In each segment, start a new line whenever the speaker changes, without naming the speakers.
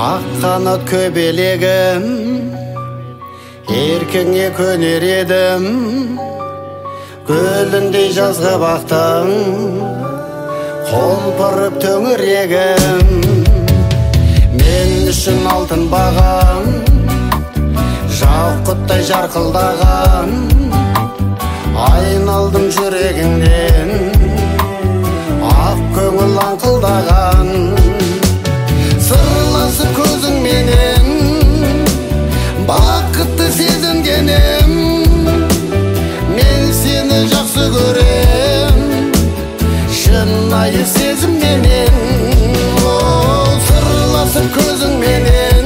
Ақ қанат көбелегім, еркіңе көнер едім. Гүліндей жазғы бақтың, қолпырып төңірегім. Мен үшін алтын бағам, жақұттай жарқылдаған. Айналдым жүрегіңнен, ақ көңіл аңқылдаған. Сырласып көзіңменен, бақытты сезінгенім. Мен сені жақсы көрем, шынайы сезімменен. Сырласып көзіңменен,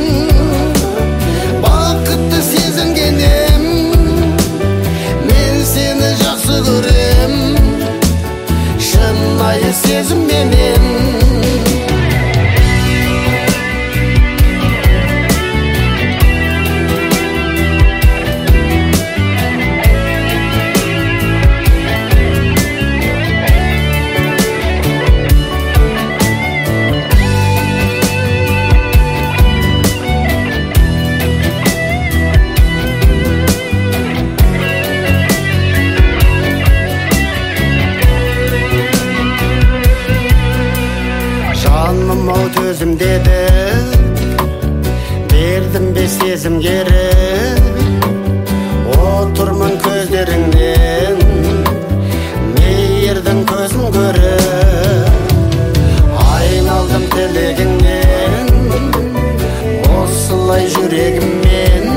бақытты сезінгенім. Мен сені жақсы көрем, шынайы сезімменен. Жаным-ау төзім деді, бердім бе сезім керек. Отырмын көздеріңнен, мейірдің көзін көріп. Айналдым тілегіңнен, осылай жүрегіммен.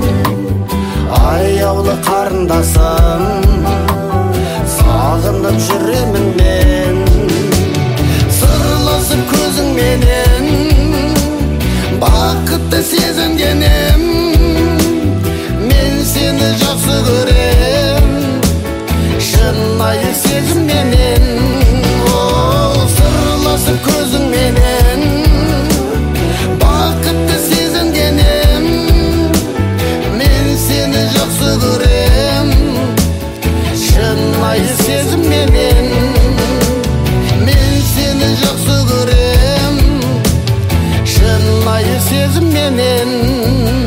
Аяулы қарындасым, сағынып жүремін мен. Сырласып көзіңменен, бақытты сезінгенім. Мен сені жақсы көрем, шынайы сезімменен. Сырласып көзіңменен, бақытты сезінгенім. Мен сені жақсы көрем, шынайы сезімменен. Жақсы көрем, шынайы сезімменен.